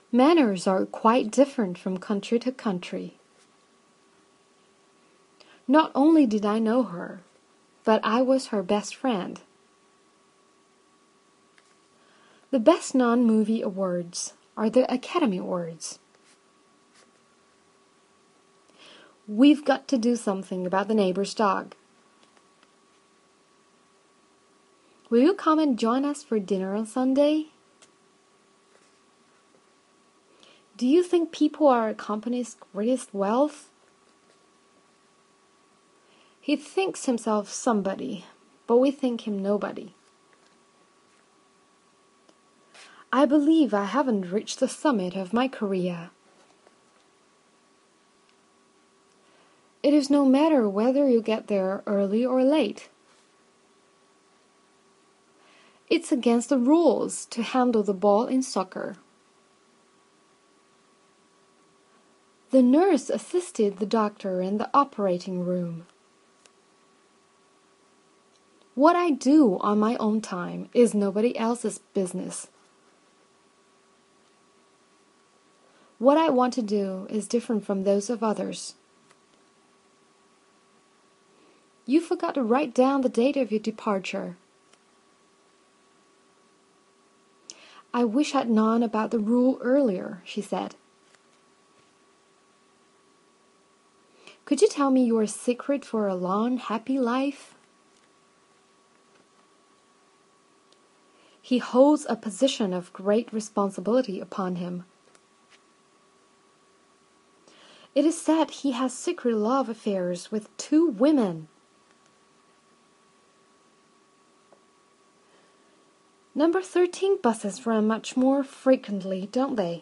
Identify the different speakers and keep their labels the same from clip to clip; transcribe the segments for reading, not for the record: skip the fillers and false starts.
Speaker 1: Manners are quite different from country to country. Not only did I know her, but I was her best friend. The best non-movie awards are the Academy Awards. We've got to do something about the neighbor's dog. Will you come and join us for dinner on Sunday? Do you think people are a company's greatest wealth? He thinks himself somebody, but we think him nobody. I believe I haven't reached the summit of my career. It is no matter whether you get there early or late. It's against the rules to handle the ball in soccer. The nurse assisted the doctor in the operating room. What I do on my own time is nobody else's business. What I want to do is different from those of others. You forgot to write down the date of your departure. I wish I'd known about the rule earlier, she said. Could you tell me your secret for a long, happy life? He holds a position of great responsibility upon him. It is said he has secret love affairs with 2 women. Number 13 buses run much more frequently, don't they?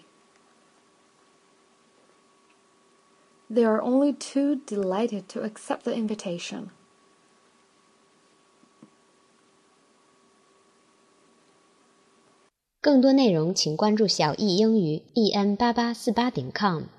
Speaker 1: They are only too delighted to accept the invitation.
Speaker 2: 更多内容请关注小易英语 en8848.com